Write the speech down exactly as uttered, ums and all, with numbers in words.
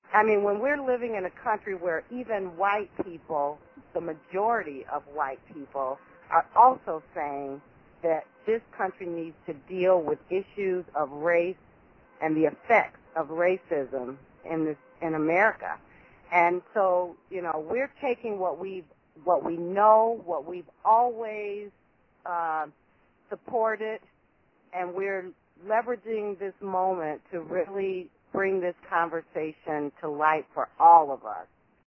I mean, when we're living in a country where even white people, the majority of white people, are also saying that this country needs to deal with issues of race and the effects of racism in this in America. And so, you know, we're taking what we what we know, what we've always uh, supported, and we're leveraging this moment to really bring this conversation to light for all of us.